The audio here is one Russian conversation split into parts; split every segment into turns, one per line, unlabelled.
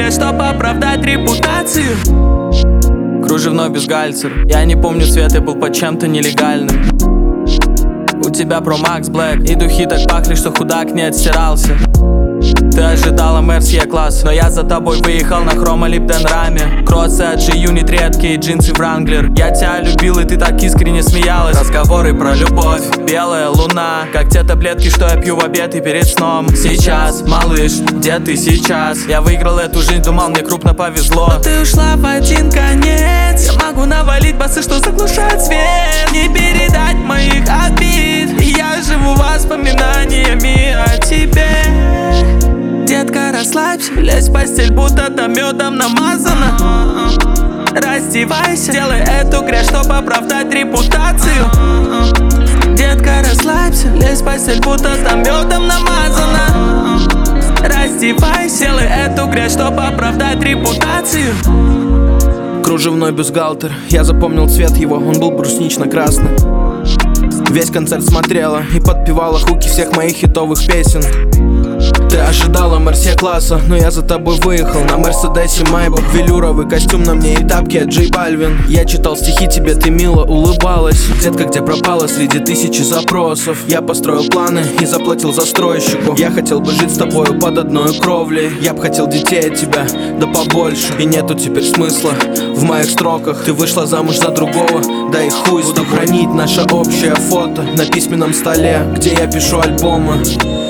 грязь, чтоб оправдать репутацию.
Кружевной бюстгальтер. Я не помню цвет, я был под чем-то нелегальным. У тебя Pro Max Black, и духи так пахли, что худак не отстирался. Ты ожидала Мерсье класс, но я за тобой выехал на хромолиптен раме. Кроссы от G-Unit редкие, джинсы Wrangler. Я тебя любил, и ты так искренне смеялась. Разговоры про любовь, белая луна, как те таблетки, что я пью в обед и перед сном. Сейчас, малыш, где ты сейчас? Я выиграл эту жизнь, думал, мне крупно повезло.
Но ты ушла в один конец. Я могу навалить басы, что заглушают свет. Не передать моих обид. Я живу воспоминаниями о тебе. Детка, расслабься, лезь в постель, будто там медом намазано. Раздевайся, делай эту грязь, чтоб оправдать репутацию. Детка, расслабься, лезь в постель, будто там медом намазано. Раздевайся, делай эту грязь, чтоб оправдать репутацию.
Кружевной бюстгальтер, я запомнил цвет его, он был бруснично-красный. Весь концерт смотрела и подпевала хуки всех моих хитовых песен. Ты ожидала Мерсье класса, но я за тобой выехал на Мерседесе Майбах. Велюровый костюм на мне и тапки от J Balvin. Я читал стихи тебе, ты мило улыбалась. Детка, где пропала среди тысячи запросов? Я построил планы и заплатил застройщику. Я хотел бы жить с тобою под одной кровлей. Я б хотел детей от тебя, да побольше. И нету теперь смысла в моих строках. Ты вышла замуж за другого, да и хуй. Буду хранить наше общее фото на письменном столе, где я пишу альбомы.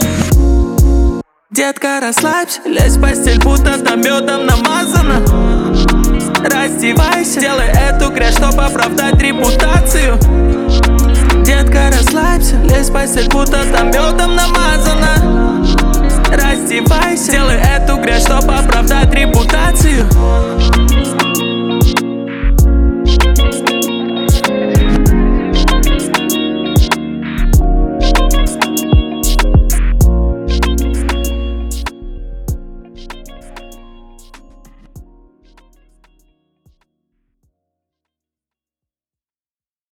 Детка, расслабься, лезь в постель, будто там медом намазано. Раздевайся, делай эту грязь, чтоб оправдать репутацию. Детка, расслабься, лезь в постель, будто там медом намазано. Раздевайся, делай эту грязь, чтоб оправдать репутацию.